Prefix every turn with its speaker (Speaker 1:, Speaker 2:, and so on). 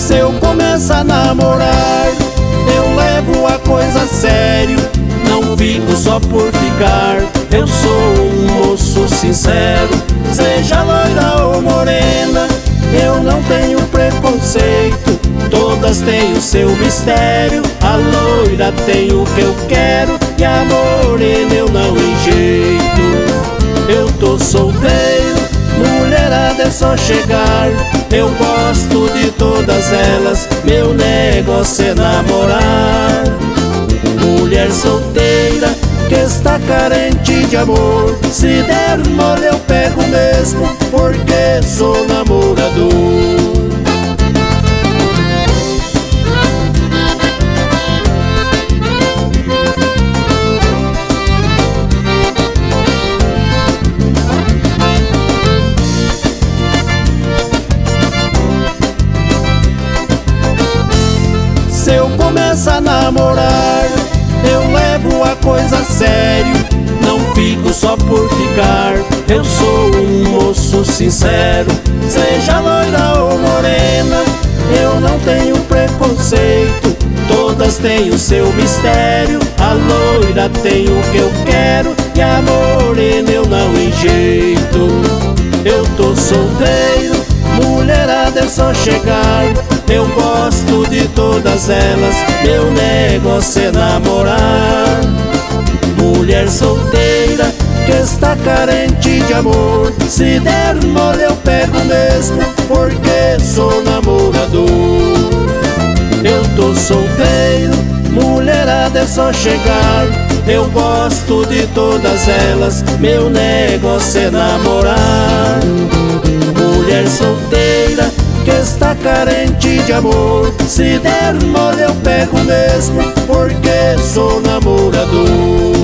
Speaker 1: Se eu começo a namorar, eu levo a coisa a sério, não fico só por ficar. Eu sou um moço sincero, seja loira ou morena, eu não tenho preconceito, todas têm o seu mistério. A loira tem o que eu quero e a morena eu não enjeito. Eu tô solteiro, mulherada é só chegar, eu gosto de todas elas, meu negócio é namorar. Mulher solteira que está carente de amor, se der mole eu pego mesmo, porque sou namorador. Se eu começo a namorar, eu levo a coisa a sério, não fico só por ficar. Eu sou um moço sincero, seja loira ou morena, eu não tenho preconceito, todas têm o seu mistério. A loira tem o que eu quero e a morena eu não enjeito. Eu tô solteiro, mulherada é só chegar, eu gosto de todas elas, meu negócio é namorar. Mulher solteira que está carente de amor, se der mole eu pego mesmo, porque sou namorador. Eu tô solteiro, mulherada é só chegar, eu gosto de todas elas, meu negócio é namorar. Mulher solteira que está carente de amor, se der mole eu pego mesmo, porque sou namorador.